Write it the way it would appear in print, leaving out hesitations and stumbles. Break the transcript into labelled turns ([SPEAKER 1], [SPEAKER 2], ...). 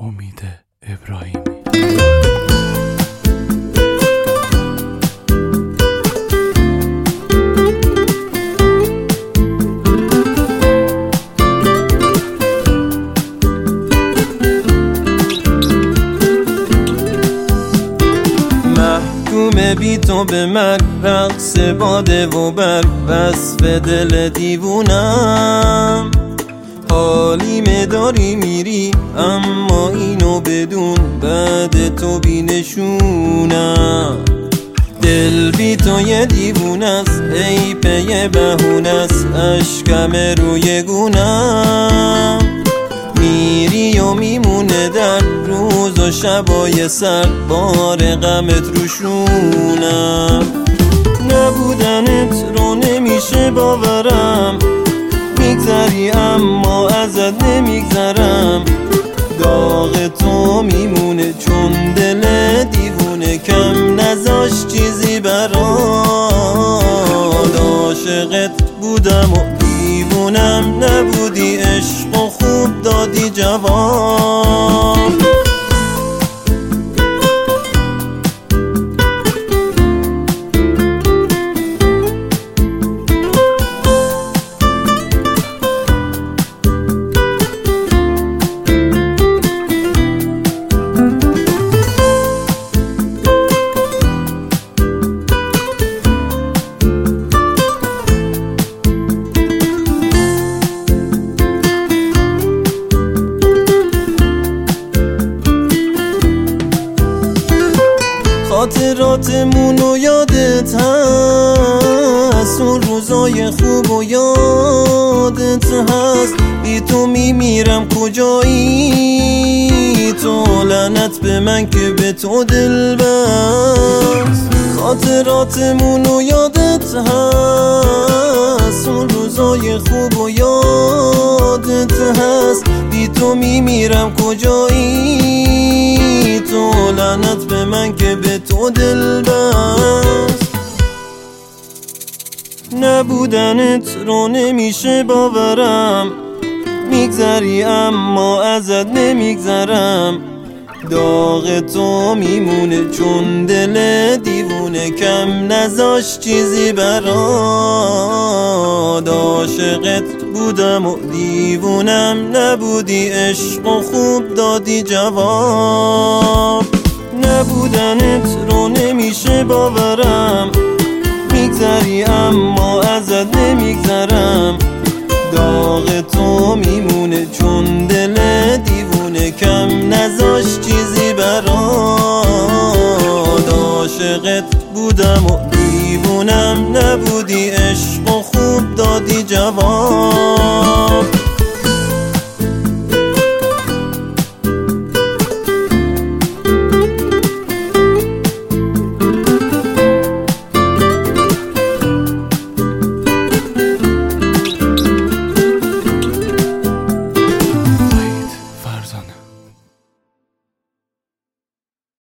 [SPEAKER 1] امید ابراهیمی.
[SPEAKER 2] محکوم بی تو به مرگ، رقص باده و برگ، وصف دل دیوونم. حالیمه داری میری اما اینو بدون، بعد تو بی نشونم. دل بی تو یه دیوونست، ای پی بهونست، اشکم روی گونم. میری و میمونه در روز و شبای سر، بار غمت روشونم. نبودنت رو نمیشه باورم، میگذری اما ازت نمیگذرم. داغ تو میمونه چون دل دیوونه، کم نذاش چیزی برات. عاشقت بودم و دیوونم نبودی، عشق و خوب دادی جواب. خاطراتمونو یادت هست، اون روزای خوب و یادت هست. بی تو میمیرم کجایی تو، لعنت به من که به تو دل بست. خاطراتمونو یادت هست، اون روزای خوب و یادت هست. بی تو میمیرم کجایی تو، لعنت به من که به تو دل بست. نبودنت رو نمیشه باورم، میگذری اما ازت نمیگذرم. داغ تو میمونه چون دل دیوونه، کم نذاش چیزی برات. عاشقت بودم و دیوونم نبودی، عشق و خوب دادی جواب. نبودنت رو نمیشه باورم، میگذری اما ازت نمیگذرم. داغ تو میمونه چون دل دیوونه، کم نذاش چیزی برات. عاشقت بودم و دیوونم نبودی، عشق و خوب دادی جواب.